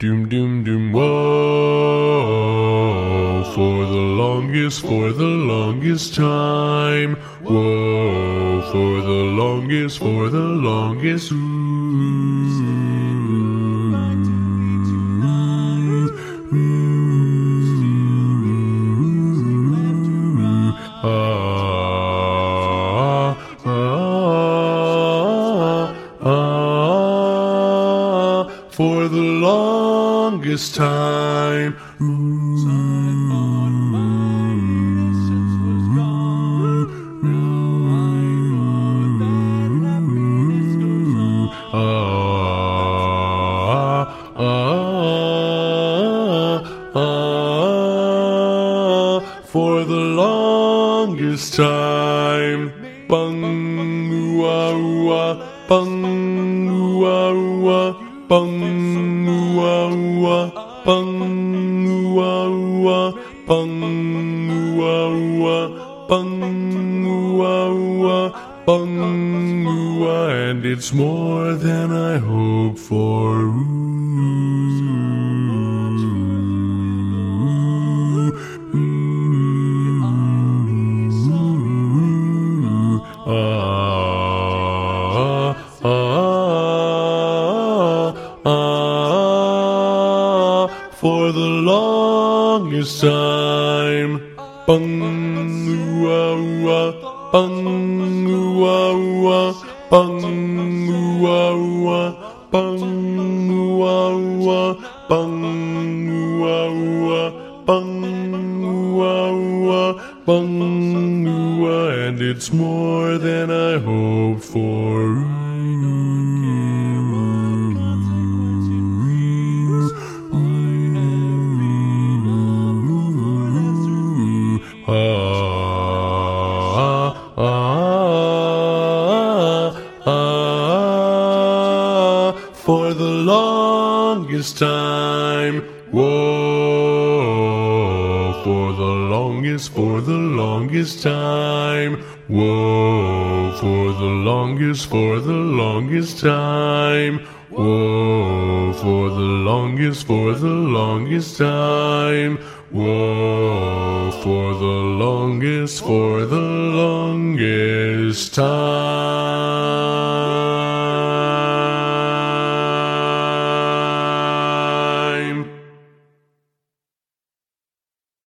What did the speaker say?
Doom, doom, doom, whoa, for the longest time. Whoa, for the longest, ooh. For the longest time. For the longest time. Bung, ooh, ooh, bung, ooh, ooh, bung, ooh, ooh, bung, ooh, ooh, bung, ooh, ooh, bung, ooh, ooh, bung, ooh, and it's more than I hoped for. For the longest time. Bung, ooh, ooh, bung, ooh, ooh, bung, ooh, ooh, bung, ooh, ooh, bung, ooh, ooh, bung, ooh, ooh, bung, ooh, and it's more than I hoped for. For the longest time. Whoa, for the longest time. Whoa, for the longest time. Whoa, for the longest time. Whoa, for the longest time.